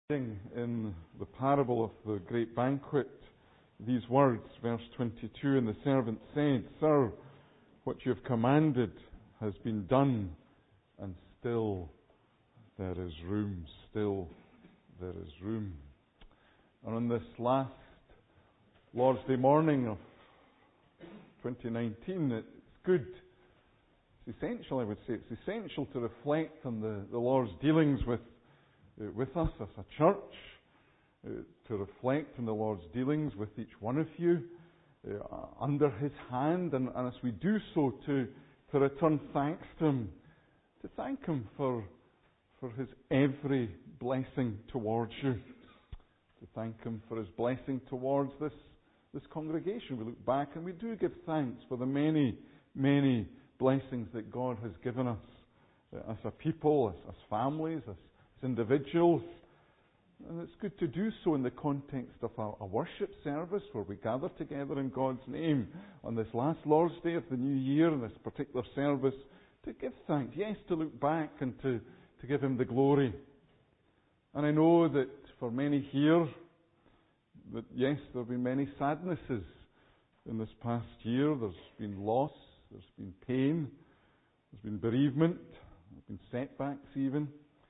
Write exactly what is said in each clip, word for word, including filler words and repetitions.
In the parable of the great banquet, these words, verse twenty-two, and the servant said, Sir, what you have commanded has been done, and still there is room, still there is room. And on this last Lord's Day morning of twenty nineteen, it's good, it's essential, I would say, it's essential to reflect on the, the Lord's dealings with with us as a church, uh, to reflect on the Lord's dealings with each one of you uh, under His hand, and, and as we do so, to, to return thanks to Him, to thank Him for, for His every blessing towards you, to thank Him for His blessing towards this, this congregation. We look back and we do give thanks for the many, many blessings that God has given us uh, as a people, as, as families, as individuals, and it's good to do so in the context of a, a worship service where we gather together in God's name on this last Lord's Day of the new year, in this particular service, to give thanks, yes, to look back and to, to give Him the glory. And I know that for many here, that yes, there have been many sadnesses in this past year. There's been loss, there's been pain, there's been bereavement, there's been setbacks even.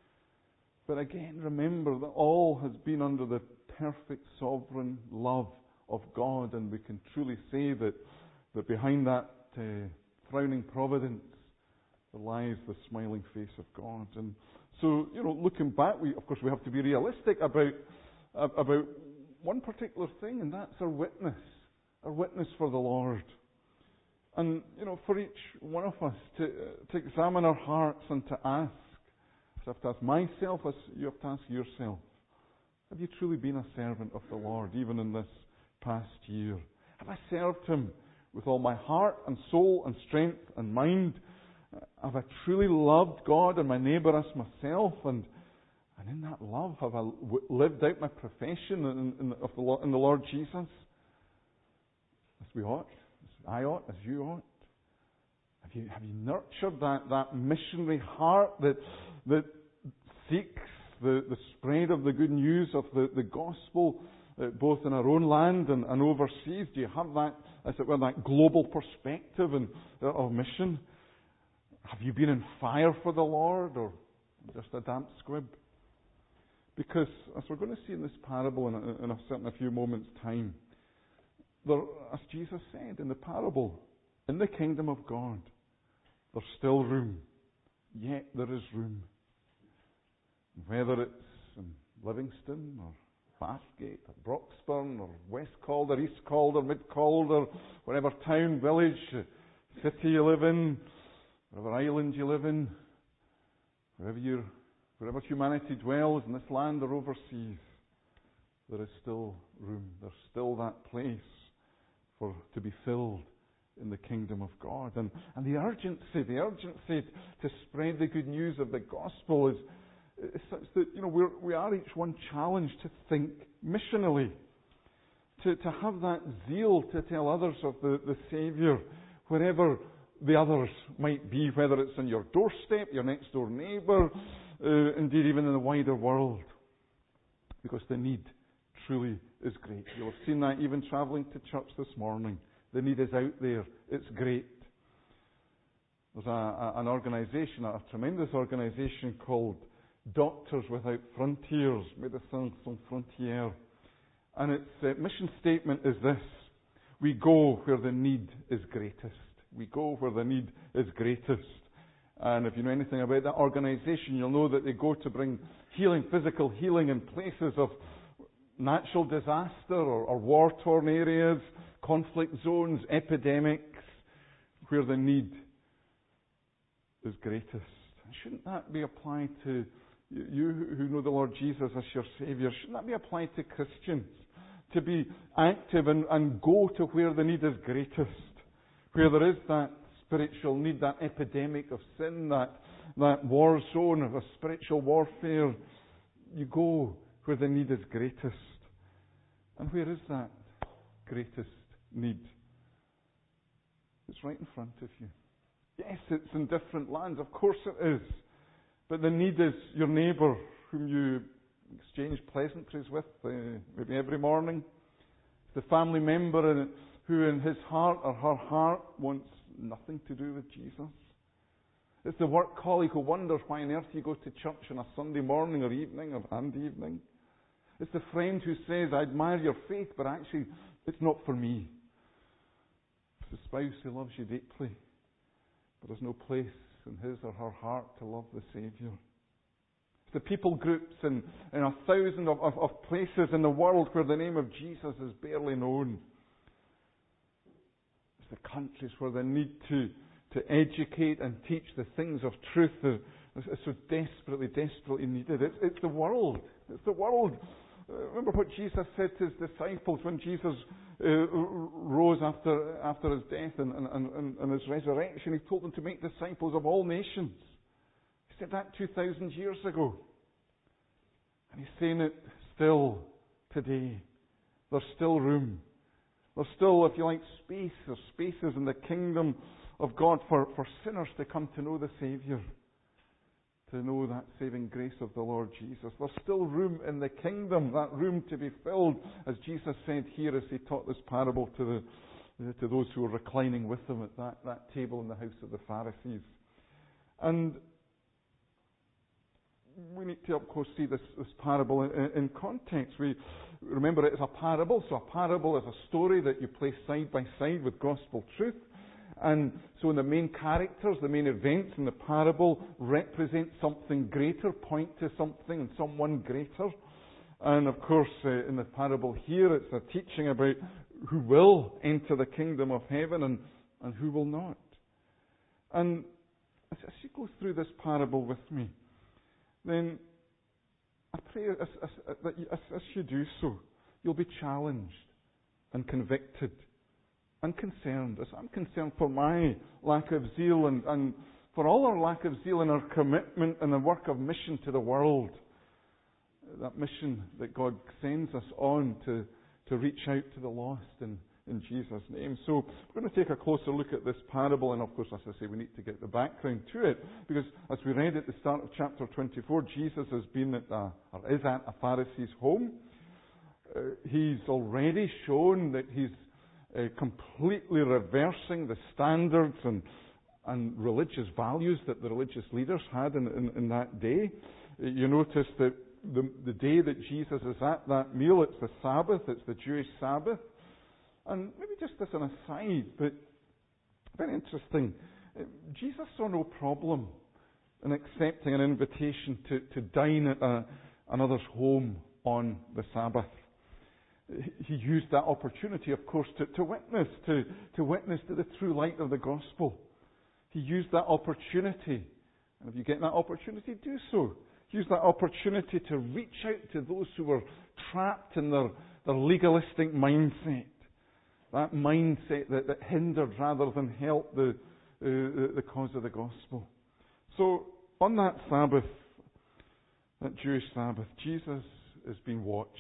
But again, remember that all has been under the perfect sovereign love of God, and we can truly say that, that behind that uh, frowning providence there lies the smiling face of God. And so, you know, looking back, we of course we have to be realistic about about one particular thing, and that's our witness, our witness for the Lord. And you know, for each one of us to uh, to examine our hearts and to ask. I have to ask myself, as you have to ask yourself, have you truly been a servant of the Lord, even in this past year? Have I served Him with all my heart and soul and strength and mind? Have I truly loved God and my neighbour as myself? And and in that love, have I w- lived out my profession in, in, of the, in the Lord Jesus? As we ought, as I ought, as you ought. Have you, have you nurtured that, that missionary heart that that seeks the, the spread of the good news of the, the gospel, uh, both in our own land and, and overseas? Do you have that, as it were, that global perspective and, uh, of mission? Have you been in fire for the Lord, or just a damp squib? Because, as we're going to see in this parable in a, in a certain a few moments' time, there, as Jesus said in the parable, in the kingdom of God, there's still room. Yet there is room. Whether it's in Livingston or Bathgate or Broxburn or West Calder, East Calder, Mid Calder, whatever town, village, city you live in, whatever island you live in, wherever you, wherever humanity dwells in this land or overseas, there is still room. There's still that place for to be filled in the kingdom of God. And, and the urgency, the urgency to spread the good news of the gospel is, is such that, you know, we're, we are each one challenged to think missionally, to, to have that zeal to tell others of the, the Saviour, wherever the others might be, whether it's on your doorstep, your next door neighbour, uh, indeed even in the wider world. Because the need truly is great. You'll have seen that even travelling to church this morning. The need is out there. It's great. There's a, a, an organisation, a tremendous organisation called Doctors Without Frontiers, Médecins Sans Frontières. And its uh, mission statement is this: we go where the need is greatest. We go where the need is greatest. And if you know anything about that organisation, you'll know that they go to bring healing, physical healing in places of natural disaster or, or war-torn areas, conflict zones, epidemics, where the need is greatest. Shouldn't that be applied to you who know the Lord Jesus as your Saviour? Shouldn't that be applied to Christians? To be active and, and go to where the need is greatest, where there is that spiritual need, that epidemic of sin, that, that war zone of a spiritual warfare. You go where the need is greatest. And where is that greatest need? It's right in front of you. Yes, it's in different lands. Of course it is. But the need is your neighbour whom you exchange pleasantries with, uh, maybe every morning. It's the family member in, who in his heart or her heart wants nothing to do with Jesus. It's the work colleague who wonders why on earth you go to church on a Sunday morning or evening or and evening. It's the friend who says, I admire your faith, but actually it's not for me. It's the spouse who loves you deeply, but there's no place in his or her heart to love the Saviour. It's the people groups in, in a thousand of, of, of places in the world where the name of Jesus is barely known. It's the countries where the need to to educate and teach the things of truth is so desperately, desperately needed. It's, it's the world. It's the world. Uh, remember what Jesus said to his disciples when Jesus uh, rose after after his death and, and, and, and his resurrection. He told them to make disciples of all nations. He said that two thousand years ago. And he's saying it still today. There's still room. There's still, if you like, space. There's spaces in the kingdom of God for, for sinners to come to know the Saviour, to know that saving grace of the Lord Jesus. There's still room in the kingdom, that room to be filled, as Jesus said here as he taught this parable to the to those who were reclining with him at that, that table in the house of the Pharisees. And we need to, of course, see this, this parable in, in context. We remember it as a parable, so a parable is a story that you place side by side with gospel truth. And so the main characters, the main events in the parable represent something greater, point to something and someone greater. And of course, uh, in the parable here, it's a teaching about who will enter the kingdom of heaven and, and who will not. And as, as you go through this parable with me, then I pray as, as, that you, as, as you do so, you'll be challenged and convicted and concerned, as I'm concerned for my lack of zeal and, and for all our lack of zeal in our commitment and the work of mission to the world. That mission that God sends us on to, to reach out to the lost in, in Jesus' name. So we're going to take a closer look at this parable, and of course, as I say, we need to get the background to it, because as we read at the start of chapter twenty-four, Jesus has been at a, or is at a Pharisee's home. Uh, he's already shown that he's Uh, completely reversing the standards and, and religious values that the religious leaders had in, in, in that day. Uh, you notice that the, the day that Jesus is at that meal, it's the Sabbath, it's the Jewish Sabbath. And maybe just as an aside, but very interesting, uh, Jesus saw no problem in accepting an invitation to, to dine at a, another's home on the Sabbath. He used that opportunity, of course, to, to witness, to, to witness to the true light of the gospel. He used that opportunity, and if you get that opportunity, do so. Use that opportunity to reach out to those who were trapped in their, their legalistic mindset. That mindset that, that hindered rather than helped the, uh, the cause of the gospel. So, on that Sabbath, that Jewish Sabbath, Jesus is being watched.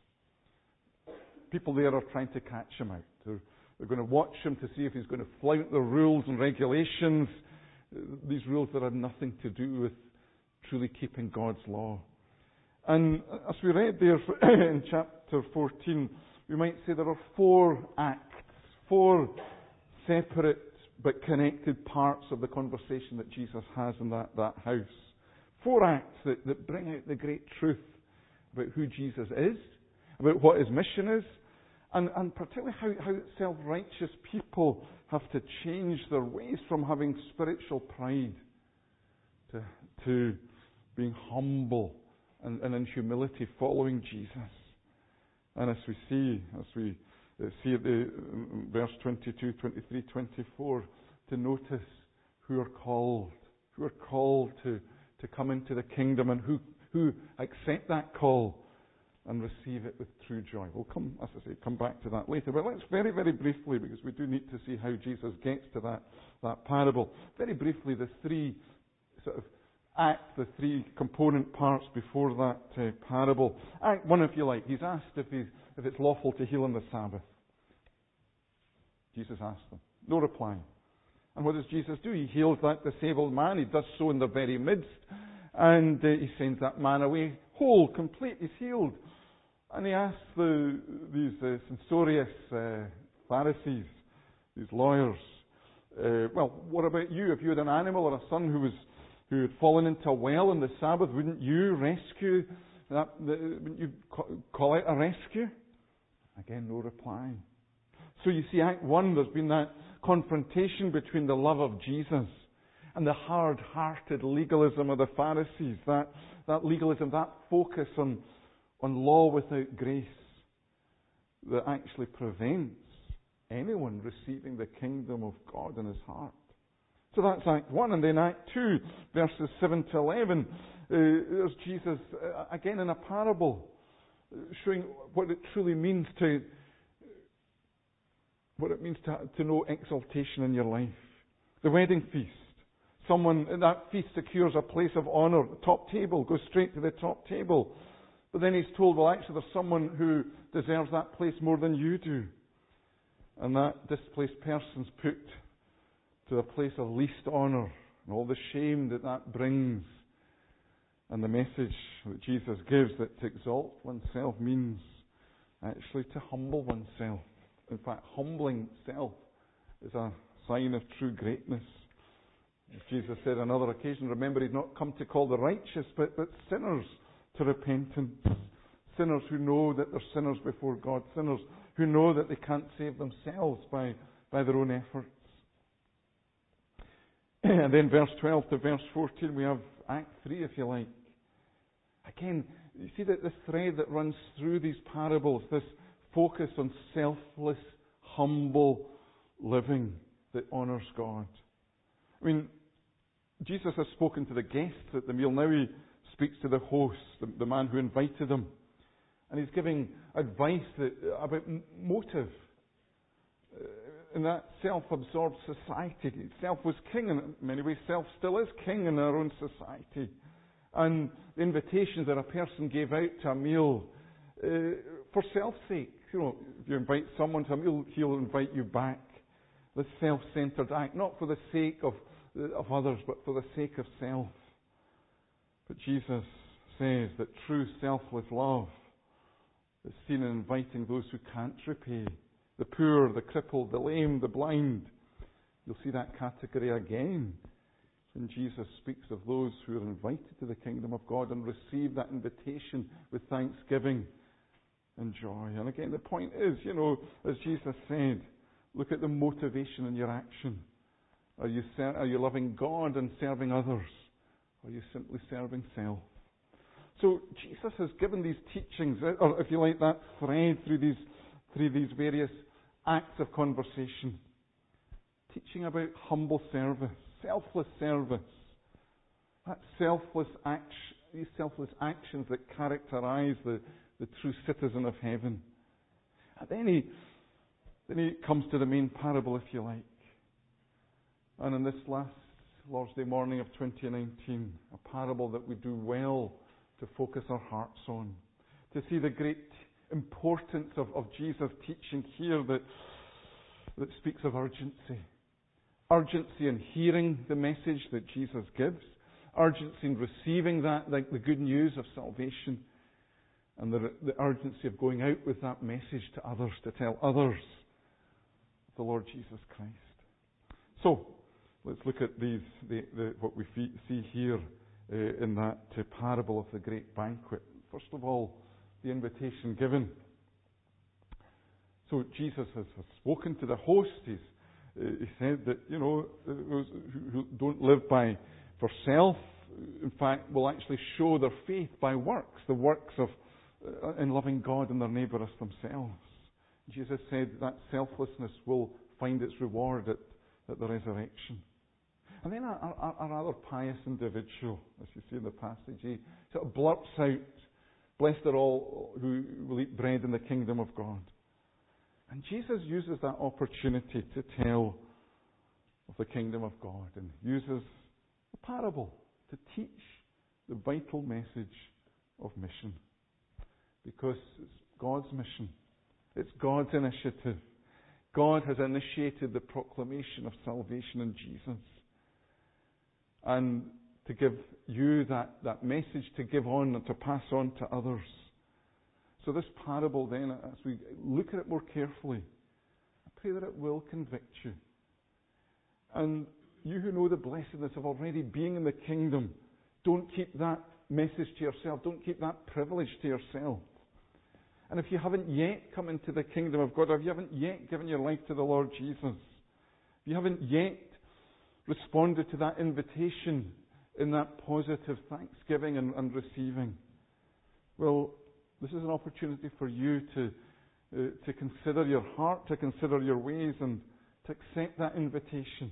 People there are trying to catch him out. They're, they're going to watch him to see if he's going to flout the rules and regulations, these rules that have nothing to do with truly keeping God's law. And as we read there in chapter fourteen, we might say there are four acts, four separate but connected parts of the conversation that Jesus has in that, that house. Four acts that, that bring out the great truth about who Jesus is, about what his mission is, and, and particularly how, how self-righteous people have to change their ways from having spiritual pride to, to being humble and, and in humility following Jesus. And as we see, as we see at the verse twenty-two, twenty-three, twenty-four, to notice who are called, who are called to, to come into the kingdom and who, who accept that call and receive it with true joy. We'll come, as I say, come back to that later. But let's very, very briefly, because we do need to see how Jesus gets to that, that parable. Very briefly, the three sort of acts, the three component parts before that uh, parable. Act one, if you like. He's asked if, he's, if it's lawful to heal on the Sabbath. Jesus asked them. No reply. And what does Jesus do? He heals that disabled man. He does so in their very midst. And uh, he sends that man away whole, complete, he's healed. And he asks the, these uh, censorious uh, Pharisees, these lawyers, uh, well, what about you? If you had an animal or a son who was who had fallen into a well on the Sabbath, wouldn't you rescue that? The, wouldn't you call it a rescue? Again, no reply. So you see, Act one, there's been that confrontation between the love of Jesus and the hard-hearted legalism of the Pharisees. That that legalism, that focus on on law without grace, that actually prevents anyone receiving the kingdom of God in his heart. So that's Act one. And then Act two, verses seven to eleven, uh, there's Jesus, uh, again in a parable, uh, showing what it truly means to, what it means to, to know exaltation in your life. The wedding feast. Someone in that feast secures a place of honour, the top table, goes straight to the top table. But then he's told, well, actually there's someone who deserves that place more than you do. And that displaced person's put to a place of least honour, and all the shame that that brings. And the message that Jesus gives, that to exalt oneself means actually to humble oneself. In fact, humbling self is a sign of true greatness. As Jesus said on another occasion, remember, he'd not come to call the righteous, but, but sinners to repentance. Sinners who know that they're sinners before God. Sinners who know that they can't save themselves by, by their own efforts. And then verse twelve to verse fourteen, we have Act three, if you like. Again, you see that the thread that runs through these parables, this focus on selfless, humble living that honours God. I mean, Jesus has spoken to the guests at the meal. Now he speaks to the host, the, the man who invited him. And he's giving advice that, about m- motive. Uh, in that self-absorbed society, self was king, and in many ways self still is king in our own society. And the invitations that a person gave out to a meal uh, for self's sake. You know, if you invite someone to a meal, he'll invite you back. The self-centered act, not for the sake of, of others, but for the sake of self. But Jesus says that true selfless love is seen in inviting those who can't repay. The poor, the crippled, the lame, the blind. You'll see that category again when Jesus speaks of those who are invited to the kingdom of God and receive that invitation with thanksgiving and joy. And again, the point is, you know, as Jesus said, look at the motivation in your action. Are you ser- are you loving God and serving others? Or are you simply serving self? So Jesus has given these teachings, or if you like, that thread through these through these various acts of conversation, teaching about humble service, selfless service, that selfless action, these selfless actions that characterize the, the true citizen of heaven. And then he then he comes to the main parable, if you like. And in this last Lord's Day morning of twenty nineteen, a parable that we do well to focus our hearts on, to see the great importance of, of Jesus' teaching here that, that speaks of urgency. Urgency in hearing the message that Jesus gives, urgency in receiving that, like the good news of salvation, and the, the urgency of going out with that message to others, to tell others the Lord Jesus Christ. So, let's look at these, the, the, what we see here uh, in that uh, parable of the great banquet. First of all, the invitation given. So Jesus has, has spoken to the host. He's, uh, he said that, you know, those who, who don't live by for self, in fact, will actually show their faith by works, the works of uh, in loving God and their neighbour as themselves. Jesus said that selflessness will find its reward at, at the resurrection. And then a, a, a rather pious individual, as you see in the passage, he sort of blurts out, "Blessed are all who will eat bread in the kingdom of God." And Jesus uses that opportunity to tell of the kingdom of God and uses a parable to teach the vital message of mission. Because it's God's mission. It's God's initiative. God has initiated the proclamation of salvation in Jesus. And to give you that, that message to give on and to pass on to others. So this parable then, as we look at it more carefully, I pray that it will convict you. And you who know the blessedness of already being in the kingdom, don't keep that message to yourself. Don't keep that privilege to yourself. And if you haven't yet come into the kingdom of God, or if you haven't yet given your life to the Lord Jesus, if you haven't yet responded to that invitation in that positive thanksgiving and, and receiving, well, this is an opportunity for you to uh, to consider your heart, to consider your ways, and to accept that invitation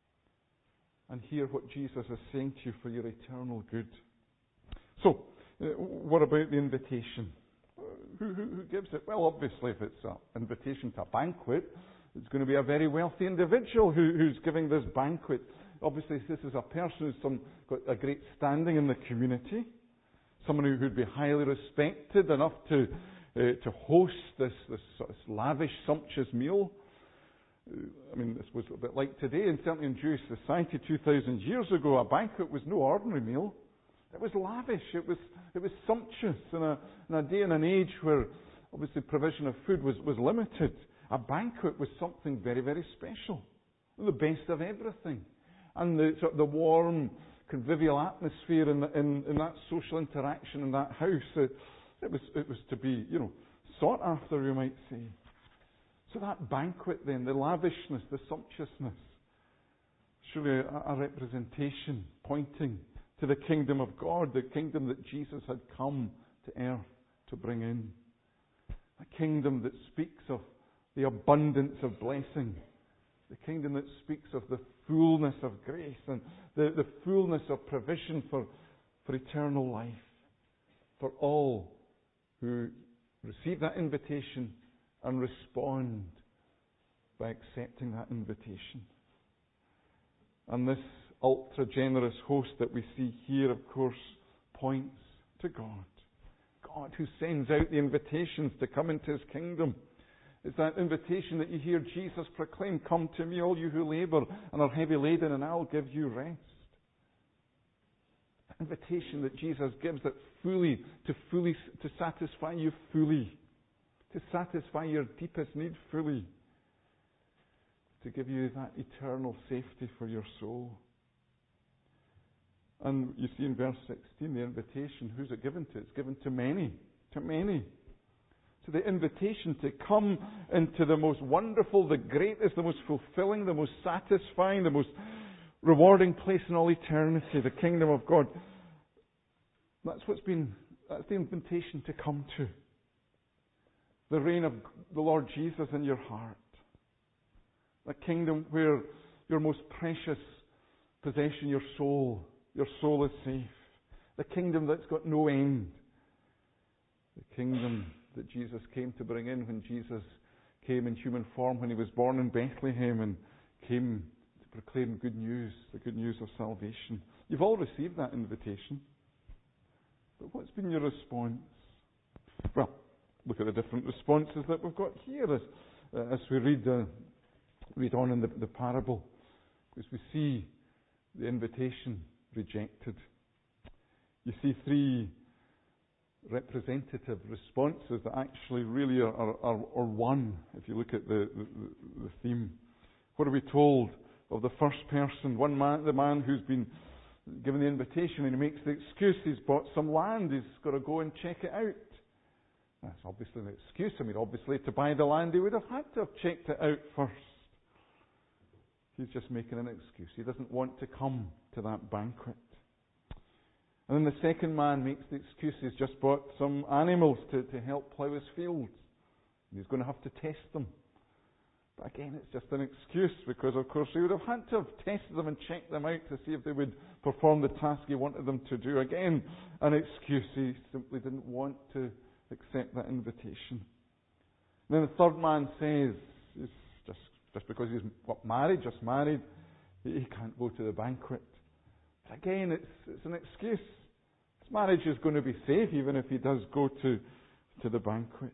and hear what Jesus is saying to you for your eternal good. So, uh, what about the invitation? Uh, who, who, who gives it? Well, obviously, if it's an invitation to a banquet, it's going to be a very wealthy individual who, who's giving this banquet. Obviously, this is a person who's some, got a great standing in the community, someone who would be highly respected enough to uh, to host this, this, this lavish, sumptuous meal. Uh, I mean, this was a bit like today, and certainly in Jewish society two thousand years ago, a banquet was no ordinary meal. It was lavish. It was it was sumptuous in a, in a day and an age where obviously provision of food was, was limited. A banquet was something very, very special. The best of everything. And the sort of the warm, convivial atmosphere in, the, in, in that social interaction in that house, it, it was it was to be, you know, sought after, you might say. So that banquet then, the lavishness, the sumptuousness, surely a, a representation pointing to the kingdom of God, the kingdom that Jesus had come to earth to bring in. A kingdom that speaks of the abundance of blessing. The kingdom that speaks of the fullness of grace and the, the fullness of provision for, for eternal life. For all who receive that invitation and respond by accepting that invitation. And this ultra-generous host that we see here, of course, points to God. God who sends out the invitations to come into His kingdom. It's that invitation that you hear Jesus proclaim, "Come to me, all you who labour and are heavy laden, and I'll give you rest." That invitation that Jesus gives that fully, to fully, to satisfy you fully, to satisfy your deepest need fully, to give you that eternal safety for your soul. And you see in verse sixteen, the invitation, who's it given to? It's given to many, to many. So the invitation to come into the most wonderful, the greatest, the most fulfilling, the most satisfying, the most rewarding place in all eternity, the kingdom of God. That's what's been, that's the invitation to come to. The reign of the Lord Jesus in your heart. A kingdom where your most precious possession, your soul, your soul is safe. The kingdom that's got no end. The kingdom that Jesus came to bring in when Jesus came in human form, when He was born in Bethlehem and came to proclaim good news, the good news of salvation. You've all received that invitation. But what's been your response? Well, look at the different responses that we've got here as, uh, as we read, uh, read on in the, the parable. Because we see the invitation rejected. You see three representative responses that actually really are, are, are, are one, if you look at the, the, the theme. What are we told of the first person? One man, the man who's been given the invitation, and he makes the excuse, he's bought some land, he's got to go and check it out. That's obviously an excuse. I mean, obviously to buy the land he would have had to have checked it out first. He's just making an excuse. He doesn't want to come to that banquet. And then the second man makes the excuse. He's just bought some animals to, to help plough his fields. And he's going to have to test them. But again, it's just an excuse because, of course, he would have had to have tested them and checked them out to see if they would perform the task he wanted them to do. Again, an excuse. He simply didn't want to accept that invitation. And then the third man says, it's just, just because he's got married, just married, he can't go to the banquet. But again, it's, it's an excuse. His marriage is going to be safe even if he does go to, to the banquet.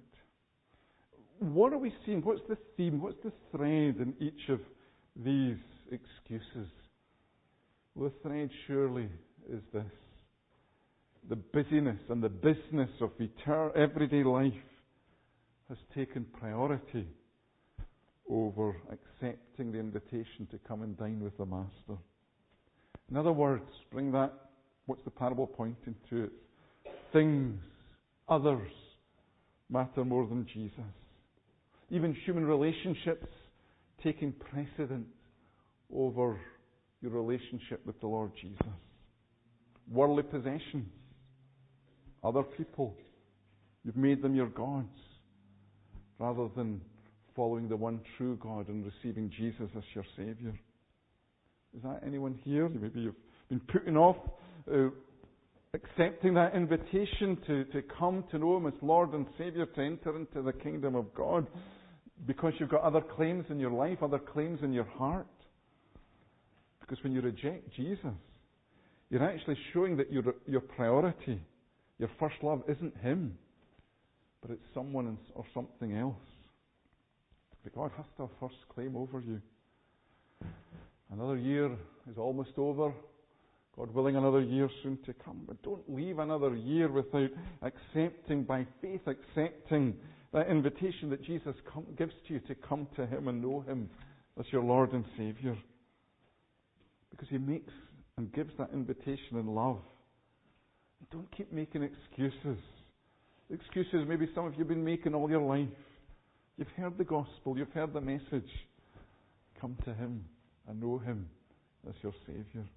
What are we seeing? What's the theme? What's the thread in each of these excuses? Well, the thread surely is this. The busyness and the business of eternal, everyday life has taken priority over accepting the invitation to come and dine with the Master. In other words, bring that, what's the parable pointing to? It's things, others, matter more than Jesus. Even human relationships taking precedent over your relationship with the Lord Jesus. Worldly possessions, other people, you've made them your gods, rather than following the one true God and receiving Jesus as your Saviour. Is that anyone here? Maybe you've been putting off uh, accepting that invitation to, to come to know Him as Lord and Saviour, to enter into the kingdom of God, because you've got other claims in your life, other claims in your heart. Because when you reject Jesus, you're actually showing that your, your priority, your first love, isn't Him, but it's someone or something else. But God has to have first claim over you. Another year is almost over. God willing, another year soon to come. But don't leave another year without accepting, by faith, accepting that invitation that Jesus come, gives to you to come to Him and know Him as your Lord and Saviour. Because He makes and gives that invitation in love. Don't keep making excuses. Excuses maybe some of you have been making all your life. You've heard the gospel, you've heard the message. Come to Him and know Him as your Saviour.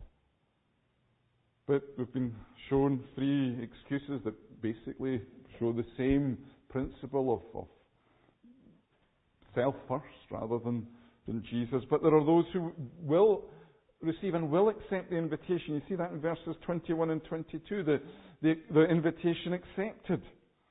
But we've been shown three excuses that basically show the same principle of, of self first rather than, than Jesus. But there are those who will receive and will accept the invitation. You see that in verses twenty-one and twenty-two, the, the, the invitation accepted.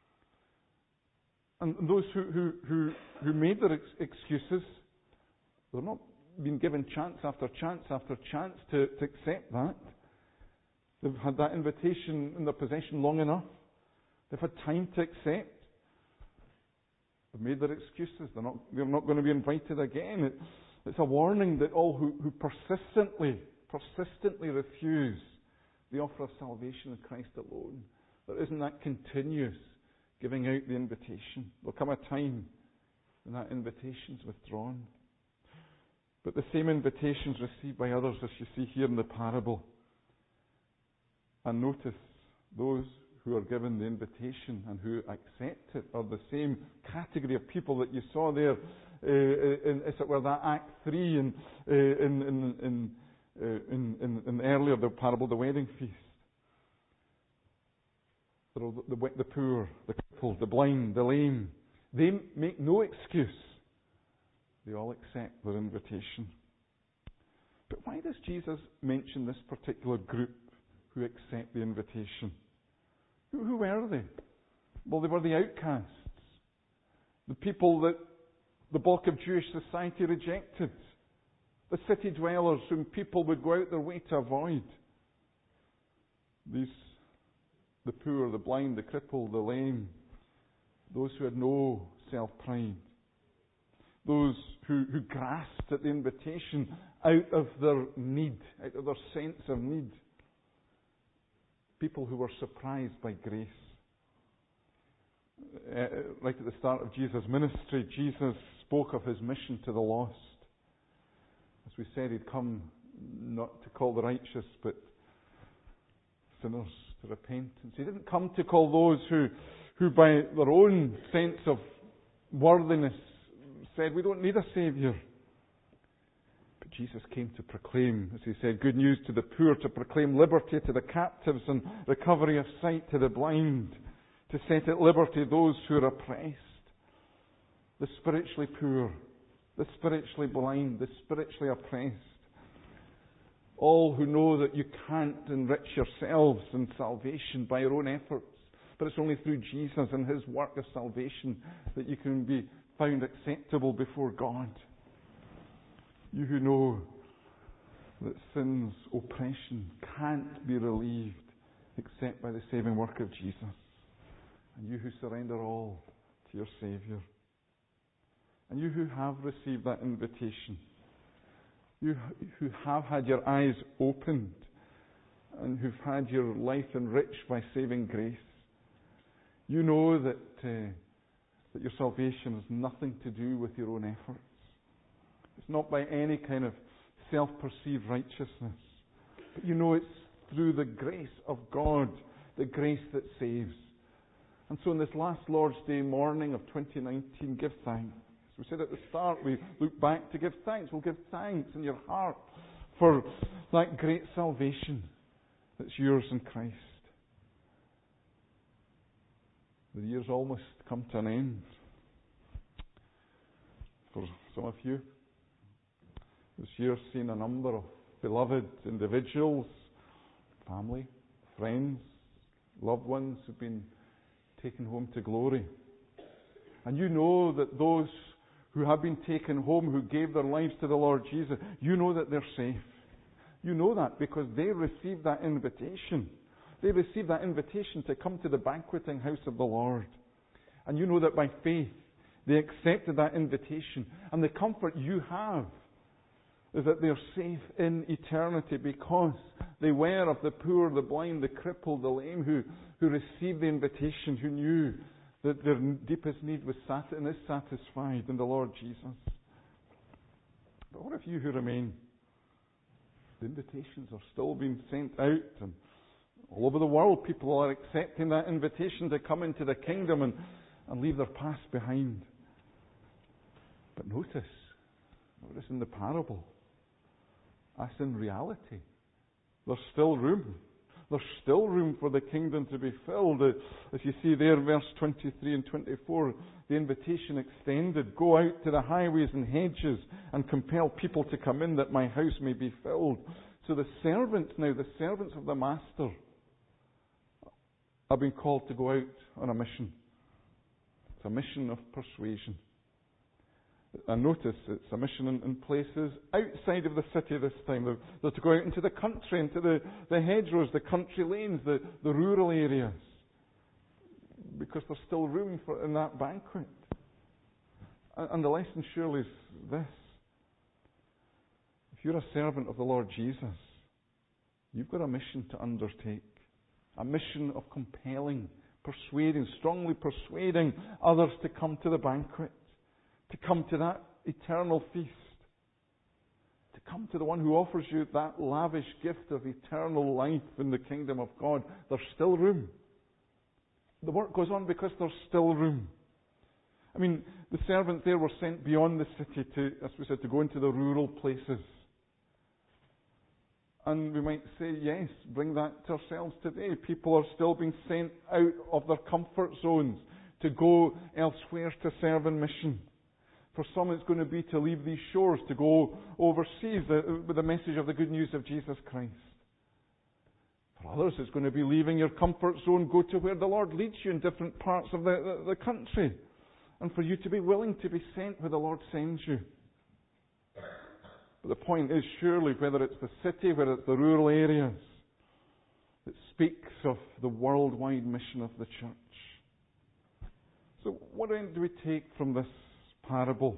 And those who, who, who, who made their ex- excuses, they're not being given chance after chance after chance to, to accept that. They've had that invitation in their possession long enough. They've had time to accept. They've made their excuses. They're not, they're not going to be invited again. It, it's a warning that all who, who persistently, persistently refuse the offer of salvation in Christ alone, there isn't that continuous giving out the invitation. There'll come a time when that invitation's withdrawn. But the same invitations received by others, as you see here in the parable. And notice, those who are given the invitation and who accept it are the same category of people that you saw there uh, in, as it were, that Act three in, uh, in, in, in, uh, in, in, in earlier, the parable, the wedding feast. There are the, the, the poor, the crippled, the blind, the lame. They make no excuse. They all accept their invitation. But why does Jesus mention this particular group who accept the invitation? Who, who were they? Well, they were the outcasts. The people that the bulk of Jewish society rejected. The city dwellers whom people would go out their way to avoid. These, the poor, the blind, the crippled, the lame. Those who had no self-pride. Those who, who grasped at the invitation out of their need, out of their sense of need. People who were surprised by grace. Uh, right at the start of Jesus' ministry, Jesus spoke of His mission to the lost. As we said, He'd come not to call the righteous, but sinners to repentance. He didn't come to call those who, who by their own sense of worthiness said, we don't need a Saviour. But Jesus came to proclaim, as He said, good news to the poor, to proclaim liberty to the captives and recovery of sight to the blind, to set at liberty those who are oppressed, the spiritually poor, the spiritually blind, the spiritually oppressed. All who know that you can't enrich yourselves in salvation by your own efforts, but it's only through Jesus and His work of salvation that you can be found acceptable before God. You who know that sin's oppression can't be relieved except by the saving work of Jesus. And you who surrender all to your Saviour. And you who have received that invitation. You who have had your eyes opened and who've had your life enriched by saving grace, you know that, uh, that your salvation has nothing to do with your own efforts. It's not by any kind of self-perceived righteousness. But you know it's through the grace of God, the grace that saves. And so in this last Lord's Day morning of twenty nineteen, give thanks. We said at the start, we look back to give thanks. We'll give thanks in your heart for that great salvation that's yours in Christ. The year's almost come to an end. For some of you, this year's seen a number of beloved individuals, family, friends, loved ones who've been taken home to glory. And you know that those who have been taken home, who gave their lives to the Lord Jesus, you know that they're safe. You know that because they received that invitation. They received that invitation to come to the banqueting house of the Lord. And you know that by faith, they accepted that invitation. And the comfort you have is that they're safe in eternity because they were of the poor, the blind, the crippled, the lame, who, who received the invitation, who knew that their deepest need was sat- and is satisfied in the Lord Jesus. But what of you who remain? The invitations are still being sent out, and all over the world people are accepting that invitation to come into the kingdom and, and leave their past behind. But notice, notice in the parable, as in reality, there's still room. There's still room for the kingdom to be filled. As you see there, verse twenty-three and twenty-four, the invitation extended. Go out to the highways and hedges and compel people to come in that my house may be filled. So the servants now, the servants of the master, are being called to go out on a mission. It's a mission of persuasion. And notice it's a mission in, in places outside of the city this time. They're, they're to go out into the country, into the, the hedgerows, the country lanes, the, the rural areas. Because there's still room for in that banquet. And, and the lesson surely is this. If you're a servant of the Lord Jesus, you've got a mission to undertake. A mission of compelling, persuading, strongly persuading others to come to the banquet. To come to that eternal feast. To come to the one who offers you that lavish gift of eternal life in the kingdom of God. There's still room. The work goes on because there's still room. I mean, the servants there were sent beyond the city to, as we said, to go into the rural places. And we might say, yes, bring that to ourselves today. People are still being sent out of their comfort zones to go elsewhere to serve in mission. For some, it's going to be to leave these shores, to go overseas with the message of the good news of Jesus Christ. For others, it's going to be leaving your comfort zone, go to where the Lord leads you in different parts of the, the, the country. And for you to be willing to be sent where the Lord sends you. But the point is, surely, whether it's the city, whether it's the rural areas, it speaks of the worldwide mission of the church. So what then do we take from this parable?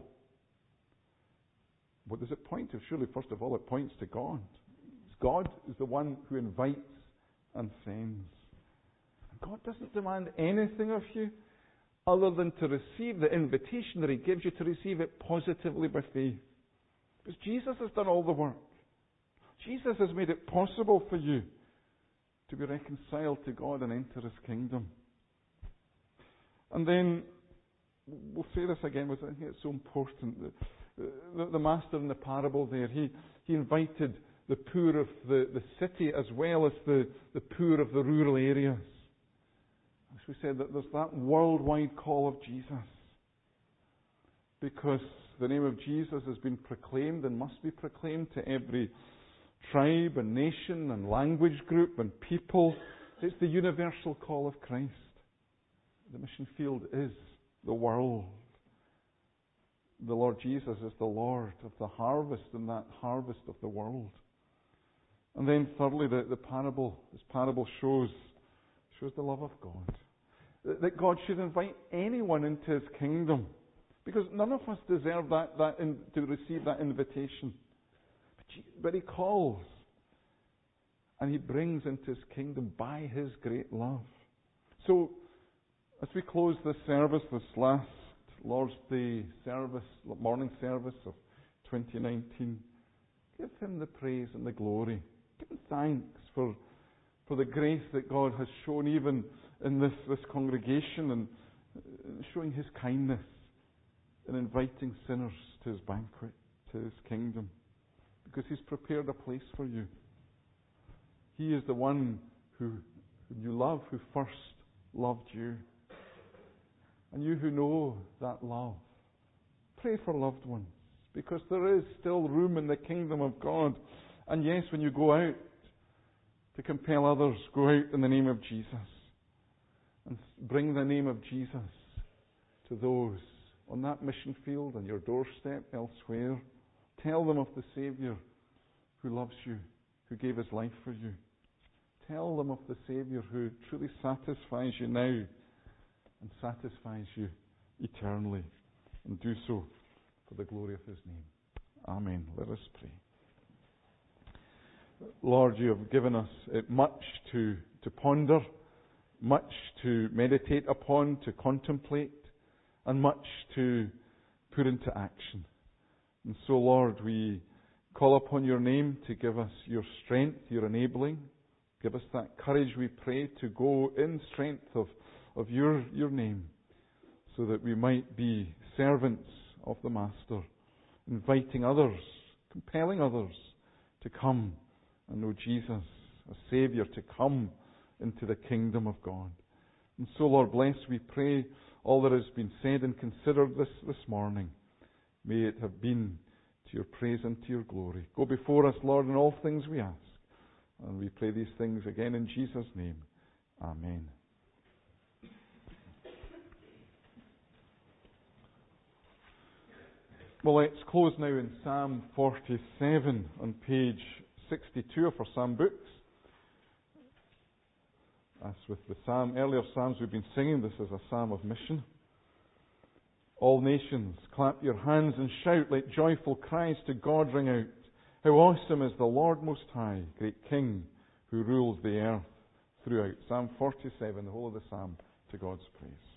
What does it point to? Surely, first of all, it points to God. God is the one who invites and sends. And God doesn't demand anything of you other than to receive the invitation that He gives you, to receive it positively by faith. Because Jesus has done all the work. Jesus has made it possible for you to be reconciled to God and enter His kingdom. And then we'll say this again, because I think it's so important. The, the, the master in the parable there, he, he invited the poor of the, the city as well as the, the poor of the rural areas. As we said, that there's that worldwide call of Jesus. Because the name of Jesus has been proclaimed and must be proclaimed to every tribe and nation and language group and people. It's the universal call of Christ. The mission field is the world. The Lord Jesus is the Lord of the harvest, and that harvest of the world. And then thirdly, the, the parable, this parable shows, shows the love of God. That, that God should invite anyone into His kingdom. Because none of us deserve that, that in, to receive that invitation. But, but He calls. and He brings into His kingdom by His great love. So, as we close this service, this last Lord's Day service, morning service of twenty nineteen, give Him the praise and the glory. Give Him thanks for, for the grace that God has shown even in this, this congregation, and showing His kindness in inviting sinners to His banquet, to His kingdom, because He's prepared a place for you. He is the one who, whom you love, who first loved you. And you who know that love, pray for loved ones, because there is still room in the kingdom of God. And yes, when you go out to compel others, go out in the name of Jesus and bring the name of Jesus to those on that mission field, on your doorstep, elsewhere. Tell them of the Saviour who loves you, who gave His life for you. Tell them of the Saviour who truly satisfies you now and satisfies you eternally. And do so for the glory of His name. Amen. Let us pray. Lord, you have given us much to, to ponder, much to meditate upon, to contemplate, and much to put into action. And so, Lord, we call upon your name to give us your strength, your enabling. Give us that courage, we pray, to go in strength of, of your, your name, so that we might be servants of the Master, inviting others, compelling others to come and know Jesus, a Saviour, to come into the kingdom of God. And so, Lord, bless, we pray, all that has been said and considered this, this morning. May it have been to your praise and to your glory. Go before us, Lord, in all things we ask. And we pray these things again in Jesus' name. Amen. Well, let's close now in Psalm forty-seven on page sixty-two of our Psalm books. As with the psalm, earlier psalms we've been singing, this is a psalm of mission. All nations, clap your hands and shout, let joyful cries to God ring out. How awesome is the Lord Most High, great King, who rules the earth throughout. Psalm forty-seven, the whole of the psalm, to God's praise.